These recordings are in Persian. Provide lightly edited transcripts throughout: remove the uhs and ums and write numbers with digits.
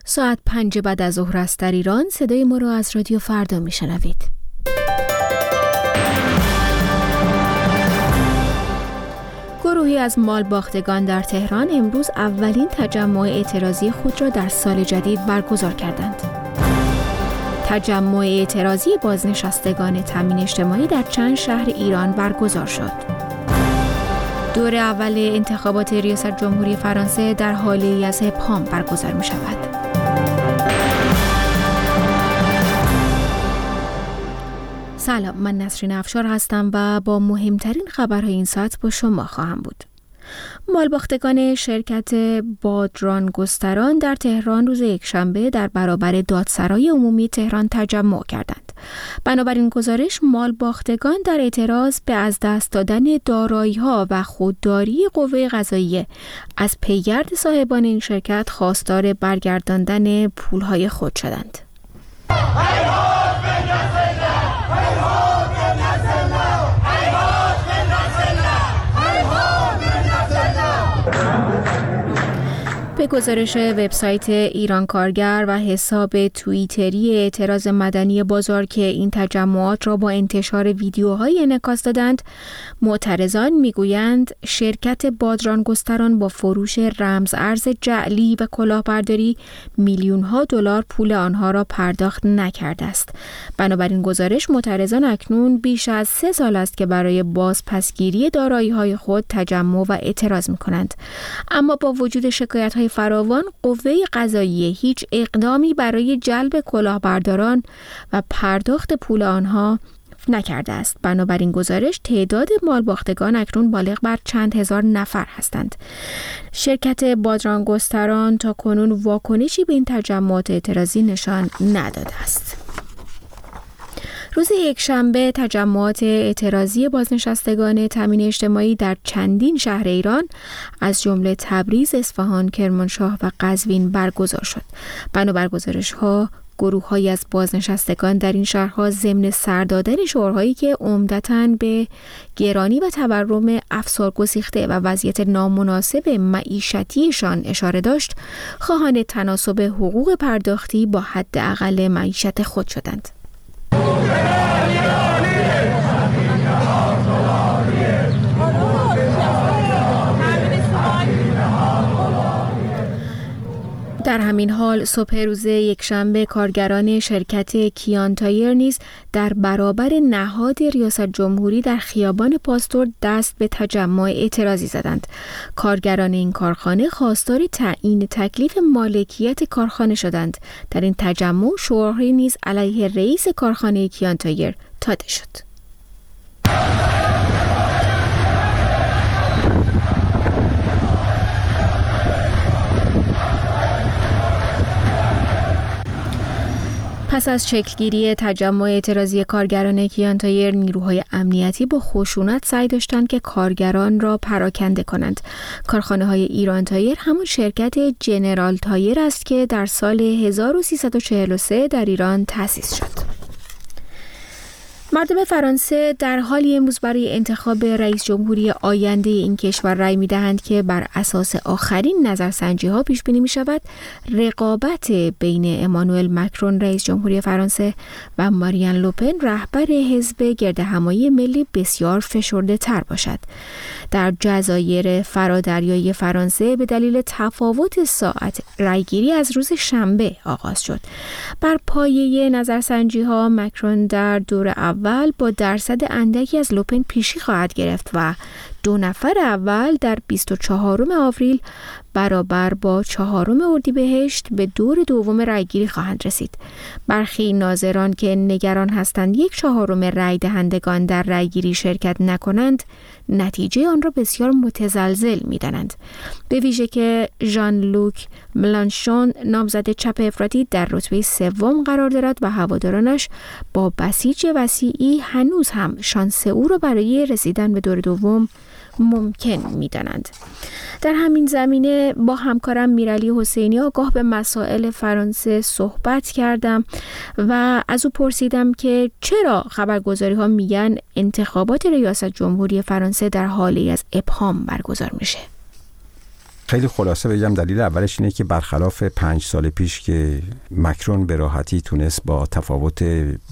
ساعت 5 بعد از ظهر است در ایران. صدای ما را از رادیو فردا میشنوید. گروهی از مالباختگان در تهران امروز اولین تجمع اعتراضی خود را در سال جدید برگزار کردند. تجمع اعتراضی بازنشستگان تامین اجتماعی در چند شهر ایران برگزار شد. دور اول انتخابات ریاست جمهوری فرانسه در حالی از ابهام برگزار می شود. سلام، من نسرین افشار هستم و با مهمترین خبرهای این ساعت با شما خواهم بود. مالباختگان شرکت بادرانگستران در تهران روز یکشنبه در برابر دادسرای عمومی تهران تجمع کردند. بنابراین گزارش، مالباختگان در اعتراض به از دست دادن دارایی‌ها و خودداری قوه قضاییه از پیگرد صاحبان این شرکت خواستار برگرداندن پولهای خود شدند. به گزارش وبسایت ایران کارگر و حساب توییتری اعتراض مدنی بازار که این تجمعات را با انتشار ویدیوهای انعکاس دادند، معترضان میگویند شرکت بادرانگستران با فروش رمز ارز جعلی و کلاهبرداری میلیون‌ها دلار پول آنها را پرداخت نکرده است. بنابراین گزارش، معترضان اکنون بیش از 3 سال است که برای بازپسگیری دارایی‌های خود تجمع و اعتراض می‌کنند. اما با وجود شکایت‌های فراوان، قوه قضاییه هیچ اقدامی برای جلب کلاهبرداران و پرداخت پول آنها نکرده است. بنابراین گزارش، تعداد مالباختگان اکنون بالغ بر چند هزار نفر هستند. شرکت بادرانگستران تا کنون واکنشی به این تجمعات اعتراضی نشان نداده است. روز یکشنبه تجمعات اعتراضی بازنشستگان تامین اجتماعی در چندین شهر ایران از جمله تبریز، اصفهان، کرمانشاه و قزوین برگزار شد. بنابر گزارش‌ها، گروه‌هایی از بازنشستگان در این شهرها ضمن سر دادن شعارهایی که عمدتاً به گرانی و تورم افسارگسیخته و وضعیت نامناسب معیشتیشان اشاره داشت، خواهان تناسب حقوق پرداختی با حداقل معیشت خود شدند. در همین حال صبح روز یکشنبه کارگران شرکت کیان تایر نیز در برابر نهاد ریاست جمهوری در خیابان پاستور دست به تجمع اعتراضی زدند. کارگران این کارخانه خواستار تعیین تکلیف مالکیت کارخانه شدند. در این تجمع شعارهایی نیز علیه رئیس کارخانه کیان تایر داده شد. پس از شکلگیری تجمع اعتراضی کارگران کیان تایر، نیروهای امنیتی با خشونت سعی داشتند که کارگران را پراکنده کنند. کارخانه‌های ایران تایر همون شرکت جنرال تایر است که در سال 1343 در ایران تأسیس شد. مردم فرانسه در حالی امروز برای انتخاب رئیس جمهوری آینده این کشور رأی می‌دهند که بر اساس آخرین نظرسنجی‌ها پیش بینی می‌شود رقابت بین امانوئل مکرون رئیس جمهوری فرانسه و مارین لوپن رهبر حزب گردهمایی ملی بسیار فشرده‌تر باشد. در جزایر فرادریایی فرانسه به دلیل تفاوت ساعت رأیگیری از روز شنبه آغاز شد. بر پایه نظرسنجی‌ها مکرون در دور اول با درصد اندکی از لوپن پیشی خواهد گرفت و 2 نفر اول در 24 آوریل برابر با 4 اردیبهشت به دور دوم رأیگیری خواهند رسید. برخی ناظران که نگران هستند 1/4 رأی دهندگان در رأیگیری شرکت نکنند، نتیجه آن را بسیار متزلزل می‌دانند. به ویژه که ژان لوک ملانشون نامزد چپ افراطی در رتبه 3 قرار دارد و هوادارانش با بسیج وسیعی هنوز هم شانس او را برای رسیدن به دور دوم ممکن می‌دانند. در همین زمینه با همکارم میرعلی حسینی آگاه به مسائل فرانسه صحبت کردم و از او پرسیدم که چرا خبرگزاری‌ها میگن انتخابات ریاست جمهوری فرانسه در حالی از ابهام برگزار میشه. خیلی خلاصه بگم دلیل اولش اینه که برخلاف 5 سال پیش که مکرون به راحتی تونست با تفاوت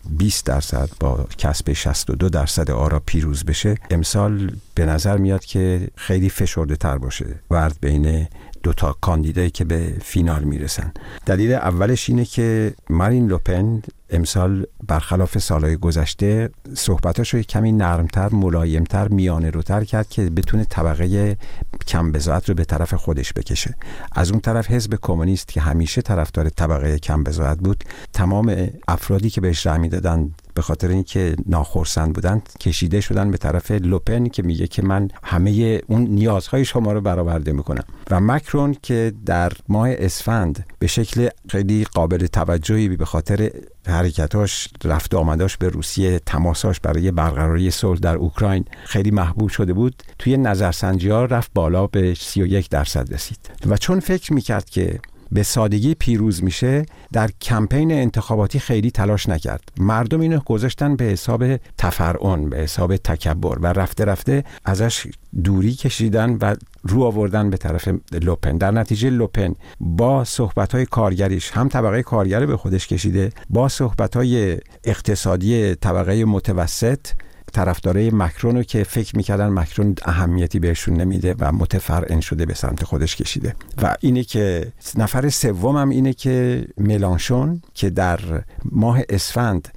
20% با کسب 62% آرا پیروز بشه، امسال به نظر میاد که خیلی فشرده تر باشه ورد بین دوتا کاندیدایی که به فینال میرسن. دلیل اولش اینه که مارین لوپن امسال برخلاف سالهای گذشته صحبتاشو کمی نرمتر، ملایمتر، میانه روتر کرد که بتونه طبقه کم بضاعت رو به طرف خودش بکشه. از اون طرف حزب کمونیست که همیشه طرفدار طبقه کم بضاعت بود، تمام افرادی که بهش رأی میدادن به خاطر اینکه ناخرسند بودن کشیده شدن به طرف لوپن که میگه که من همه اون نیازهای شما رو برآورده میکنم. و مکرون که در ماه اسفند به شکل خیلی قابل توجهی به خاطر حرکتاش، رفت و آمداش به روسیه، تماساش برای برقراری صلح در اوکراین خیلی محبوب شده بود، توی نظرسنجی‌ها رفت بالا به 31% رسید. و چون فکر میکرد که به سادگی پیروز میشه، در کمپین انتخاباتی خیلی تلاش نکرد. مردم اینو گذاشتن به حساب تفرعن، به حساب تکبر و رفته رفته ازش دوری کشیدن و رو آوردن به طرف لوپن. در نتیجه لوپن با صحبت‌های کارگریش هم طبقه کارگر به خودش کشیده، با صحبت‌های اقتصادی طبقه متوسط طرفدارای مکرونو که فکر میکردن مکرون اهمیتی بهشون نمیده و متفرعن شده به سمت خودش کشیده. و اینه که نفر سوم هم اینه که ملانشون که در ماه اسفند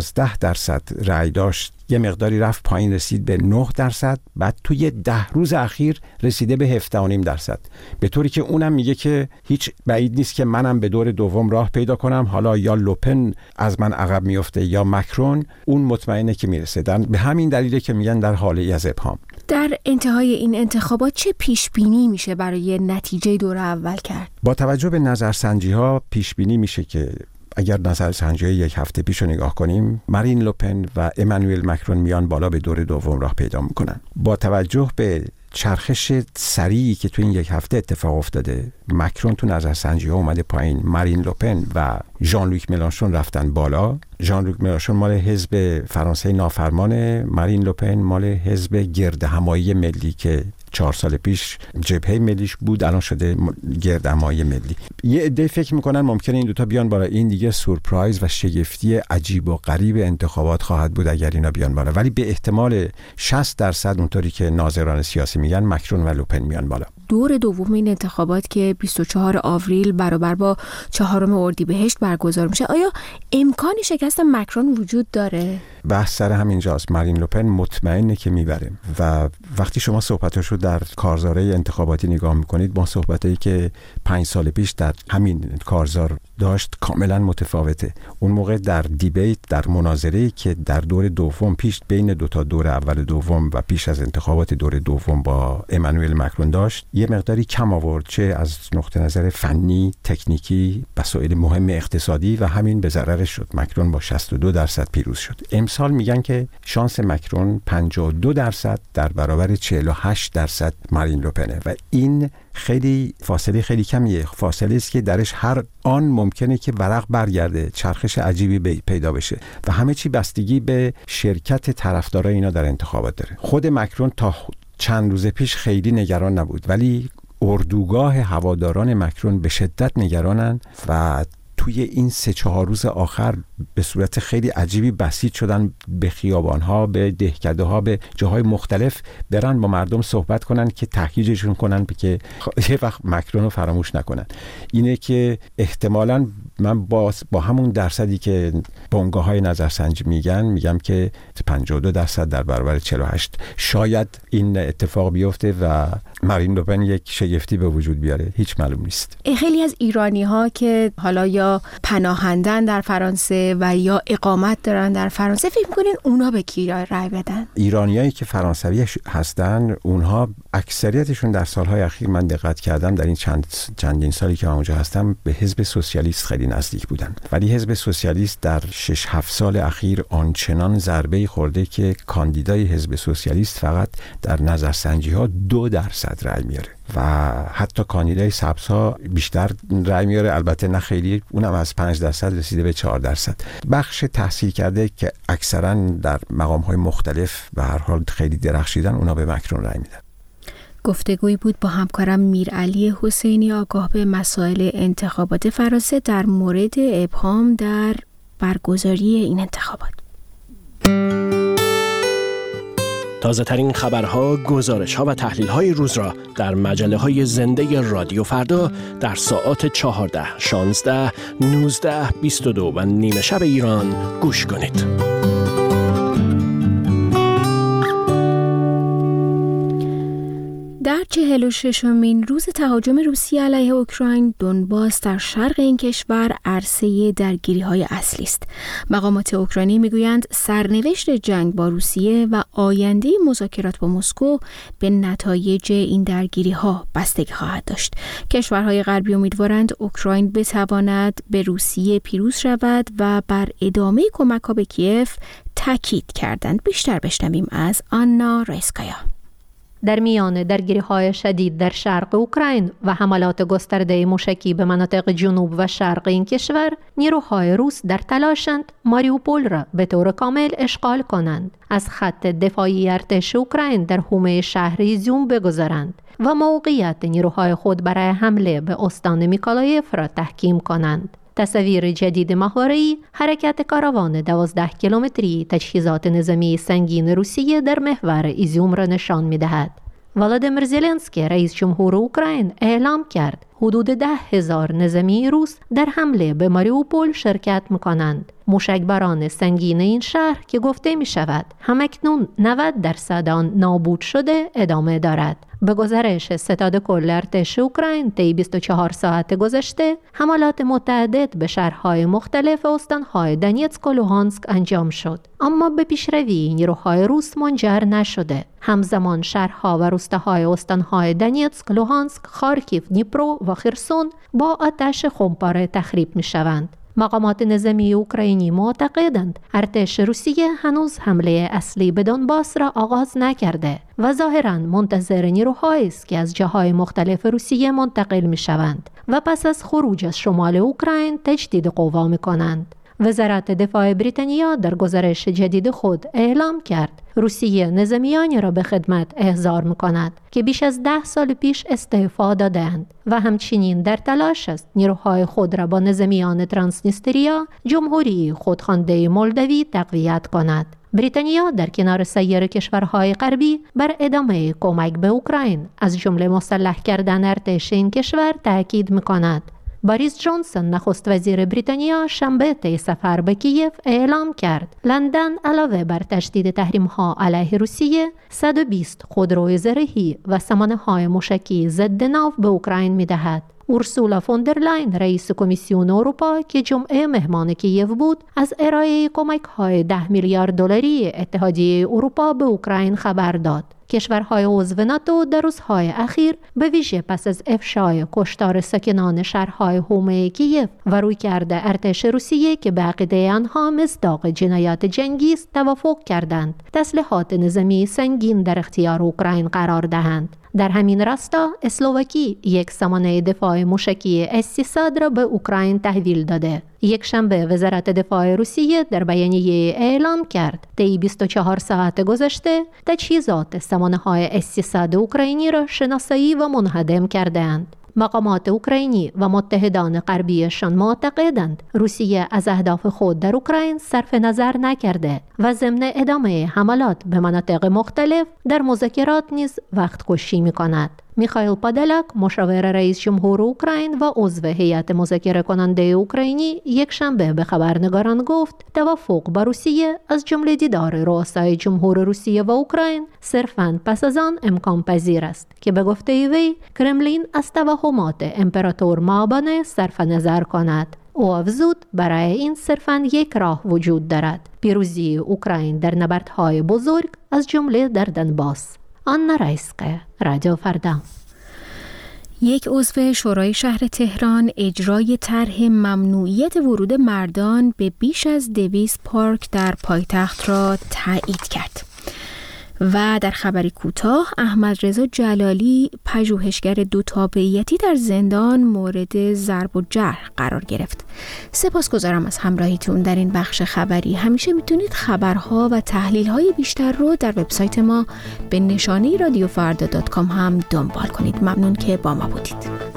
12% رأی داشت، یه مقداری رفت پایین رسید به 9%، بعد توی 10 روز اخیر رسیده به 17.5%. به طوری که اونم میگه که هیچ بعید نیست که منم به دور دوم راه پیدا کنم، حالا یا لوپن از من عقب میفته یا مکرون، اون مطمئنه که میرسه. به همین دلیله که میگن در حاله ای از ابهام. در انتهای این انتخابات چه پیش بینی میشه برای نتیجه دور اول کرد؟ با توجه به نظرسنجی ها پیش بینی میشه که اگر نظرسنجی یک هفته پیش رو نگاه کنیم، مارین لوپن و امانوئل مکرون میان بالا به دور دوم راه پیدا میکنن. با توجه به چرخش سریعی که تو این یک هفته اتفاق افتاده، مکرون تو نظرسنجی ها اومده پایین، مارین لوپن و ژان لوک ملانشون رفتن بالا. ژان لوک ملانشون مال حزب فرانسه نافرمانه، مارین لوپن مال حزب گردهمایی ملی که 4 سال پیش جبهه ملیش بود، الان شده گردهمایی ملی. یه عده فکر میکنن ممکنه این دوتا بیان بالا. این دیگه سورپرایز و شگفتی عجیب و غریب انتخابات خواهد بود اگر اینا بیان بالا، ولی به احتمال 60% اونطوری که ناظران سیاسی میگن مکرون و لوپن میان بالا. دور دوم این انتخابات که 24 آوریل برابر با 4 اردیبهشت برگزار میشه، آیا امکان شکست مکرون وجود داره؟ بحث سر همینجاست. مارین لوپن مطمئنه که میبره و وقتی شما صحبتاشو در کارزاره انتخاباتی نگاه میکنید با صحبتایی که 5 سال پیش در همین کارزار داشت کاملا متفاوته. اون موقع در دیبیت، در مناظره‌ای که در دور دوم پیش بین دوتا دور اول دوم و پیش از انتخابات دور دوم با امانوئل مکرون داشت، یه مقداری کم آورد، چه از نقطه نظر فنی، تکنیکی، مسائل مهم اقتصادی، و همین به ضررش شد. مکرون با 62% پیروز شد. امسال میگن که شانس مکرون 52% در برابر 48% مارین لوپنه و این خیلی فاصله خیلی کمیه. فاصله است که درش هر آن ممکنه که ورق برگرده، چرخش عجیبی پیدا بشه و همه چی بستگی به شرکت طرفدارای اینا در انتخابات داره. خود مکرون تا چند روز پیش خیلی نگران نبود، ولی اردوگاه هواداران مکرون به شدت نگرانن و توی این 3-4 روز آخر به صورت خیلی عجیبی بسیج شدن به خیابان‌ها، به دهکده‌ها، به جاهای مختلف، برن با مردم صحبت کنن که تهییجشون کنن که یه وقت مکرون رو فراموش نکنن. اینه که احتمالاً من با همون درصدی که بنگاه‌های نظرسنجی میگم که 52% در برابر 48 شاید این اتفاق بیفته و مارین لوپن یک شگفتی به وجود بیاره. هیچ معلوم نیست. خیلی از ایرانی‌ها که حالا یا پناهندن در فرانسه و یا اقامت دارن در فرانسه، فکر می‌کنین اونا به کی رای بدن؟ ایرانیایی که فرانسوی هستن، اونها اکثریتشون در سالهای اخیر من دقت کردم در این چندین سالی که من اونجا هستم به حزب سوسیالیست خیلی نزدیک بودن، ولی حزب سوسیالیست در 6-7 سال اخیر آنچنان ضربه‌ای خورده که کاندیدای حزب سوسیالیست فقط در نظرسنجی‌ها 2% رای میاره و حتی کاندیدای سبزها بیشتر رای میاره، البته نه خیلی، اونم از 5% رسیده به 4%. بخش تحصیل کرده که اکثرا در مقام‌های مختلف به هر حال خیلی درخشیدن، اونا به مکرون رای میدن. گفتگویی بود با همکارم میرعلی حسینی آگاه به مسائل انتخابات فرانسه در مورد ابهام در برگزاری این انتخابات. تازه ترین خبرها، گزارش‌ها و تحلیل‌های روز را در مجله‌های زنده رادیو فردا در ساعات 14، 16، 19، 22 و نیمه شب ایران گوش کنید. در 46مین روز تهاجم روسیه علیه اوکراین، دونباس در شرق این کشور عرصه درگیری‌های اصلی است. مقامات اوکراینی میگویند سرنوشت جنگ با روسیه و آینده مذاکرات با مسکو به نتایج این درگیری‌ها بستگی خواهد داشت. کشورهای غربی امیدوارند اوکراین بتواند به روسیه پیروز شود و بر ادامه کمک‌ها به کیف تاکید کردند. بیشتر بشنویم از آنا رایسکایا. در میان درگیری‌های شدید در شرق اوکراین و حملات گسترده موشکی به مناطق جنوب و شرق این کشور، نیروهای روس در تلاشند ماریوپول را به طور کامل اشغال کنند، از خط دفاعی ارتش اوکراین در حومه شهر ایزیوم بگذارند و موقعیت نیروهای خود برای حمله به استان میکولایف را تحکیم کنند. تصاویر جدید ماهواره‌ای حرکت کاروان 12 کیلومتری تجهیزات نظامی سنگین روسیه در محور ایزیوم را نشان می‌دهد. ولادیمیر زلنسکی رئیس جمهور اوکراین اعلام کرد حدود 10,000 نظامی روس در حمله به ماریوپول شرکت می‌کنند. موشکباران سنگین این شهر که گفته می‌شود همکنون 90% آن نابود شده ادامه دارد. به گزارش ستاد کل ارتش اوکراین طی 24 ساعت گذشته حملات متعدد به شهرهای مختلف استانهای دونیتسک و لوهانسک انجام شد، اما به پیشروی نیروهای روس منجر نشده. همزمان شهرها و روستاهای استانهای دونیتسک، لوهانسک، خارکیف، دنیپرو و خرسون با آتش خمپاره تخریب می‌شوند. مقامات نظامی اوکراینی معتقدند ارتش روسیه هنوز حمله اصلی به دونباس را آغاز نکرده و ظاهراً منتظر نیروهایی است که از جاهای مختلف روسیه منتقل می‌شوند و پس از خروج از شمال اوکراین تجدید قوا می‌کنند. وزارت دفاع بریتانیا در گزارش جدید خود اعلام کرد روسیه نظامیانی را به خدمت احضار می‌کند که بیش از 10 سال پیش استعفا دادند و همچنین در تلاش است نیروهای خود را با نظامیان ترانسنیستریا، جمهوری خودخوانده مولدوی تقویت کند. بریتانیا در کنار سایر کشورهای غربی بر ادامه کمک به اوکراین از جمله مسلح کردن ارتش این کشور تاکید می‌کند. باریس جانسون نخست وزیر بریتانیا شنبه طی سفر به کیف اعلام کرد لندن علاوه بر تشدید تحریم‌ها علیه روسیه 120 خودروی زرهی و سامانه‌های موشکی ضد ناو به اوکراین می‌دهد. اورسولا فوندرلاین رئیس کمیسیون اروپا که جمعه مهمان کیف بود از ارائه کمک‌های 10 میلیارد دلاری اتحادیه اروپا به اوکراین خبر داد. کشورهای عضو ناتو در روزهای اخیر به ویژه پس از افشای کشتار ساکنان شهرهای حومه کیف و رویکرد ارتش روسیه که به عقیده آنها مصداق جنایات جنگی است توافق کردند تسلیحات نظامی سنگین در اختیار اوکراین قرار دهند. در همین راستا اسلواکی یک سامانه دفاع موشکی S-300 را به اوکراین تحویل داده. یک شنبه وزارت دفاع روسیه در بیانیه اعلام کرد طی 24 ساعت گذشته تجهیزات سامانه‌های S-300 اوکراینی را شناسایی و منهدم کردند. مقامات اوکراینی و متحدان غربیشان معتقدند روسیه از اهداف خود در اوکراین صرف نظر نکرده و ضمن ادامه حملات به مناطق مختلف در مذاکرات نیز وقت کشی می‌کند. میخائیل پادالاک مشاور رئیس جمهور اوکراین و عضو هیئت مذاکره کننده اوکراینی یک شنبه به خبرنگاران گفت توافق با روسیه از جمله دیدار رؤسای جمهور روسیه و اوکراین صرفاً پس از آن امکان پذیر است که به گفته وی کرملین از توهمات امپراتور مابانه صرف نظر کند. او افزود برای این صرفاً یک راه وجود دارد: پیروزی اوکراین در نبردهای بزرگ از جمله در دونباس. آنا رایسکایا، رادیو فردا. یک عضو شورای شهر تهران اجرای طرح ممنوعیت ورود مردان به بیش از 200 پارک در پایتخت را تایید کرد. و در خبری کوتاه احمد رضا جلالی پژوهشگر 2 تابعیتی در زندان مورد ضرب و جرح قرار گرفت. سپاسگزارم از همراهیتون در این بخش خبری. همیشه میتونید خبرها و تحلیل‌های بیشتر رو در وبسایت ما به نشانه رادیوفردا.com هم دنبال کنید. ممنون که با ما بودید.